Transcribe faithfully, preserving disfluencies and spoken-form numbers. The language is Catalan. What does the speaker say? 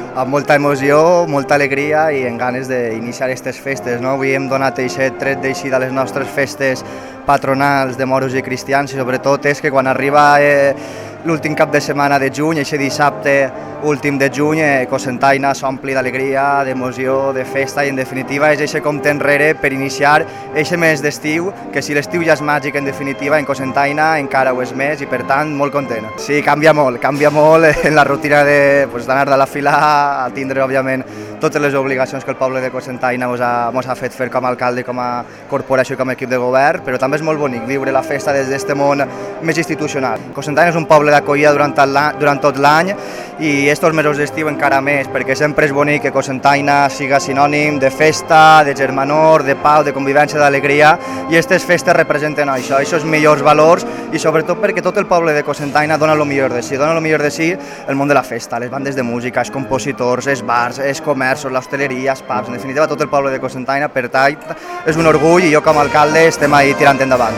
amb molta emoció, molta alegria i en ganes d'iniciar aquestes festes. No? Avui hem donat aquest tret d'eixir de les nostres festes patronals de moros i cristians i sobretot és que quan arriba eh, l'últim cap de setmana de juny, aquest dissabte últim de juny, eh, Cocentaina s'ompli d'alegria, d'emoció, de festa i en definitiva és aquest compte enrere per iniciar aquest mes d'estiu, que si l'estiu ja és màgic en definitiva, en Cocentaina encara ho és més i per tant molt content. Sí, canvia molt, canvia molt en la rutina de, pues, d'anar de la fila a tindre òbviament totes les obligacions que el poble de Cocentaina ens ha, ha fet fer com a alcalde, com a corporació i com a equip de govern, però també és molt bonic viure la festa des d'aquest món més institucional. Cocentaina és un poble d'acollida durant, durant tot l'any i estos mesos d'estiu encara més, perquè sempre és bonic que Cocentaina siga sinònim de festa, de germanor, de pau, de convivència, d'alegria, i aquestes festes representen això, aquests millors valors, i sobretot perquè tot el poble de Cocentaina dona el millor de si, dona el millor de si el món de la festa, les bandes de música, els compositors, els bars, els comerços, l'hostaleria, els pubs, en definitiva tot el poble de Cocentaina, per tant és un orgull i jo com a alcalde estem ahí tirant endavant.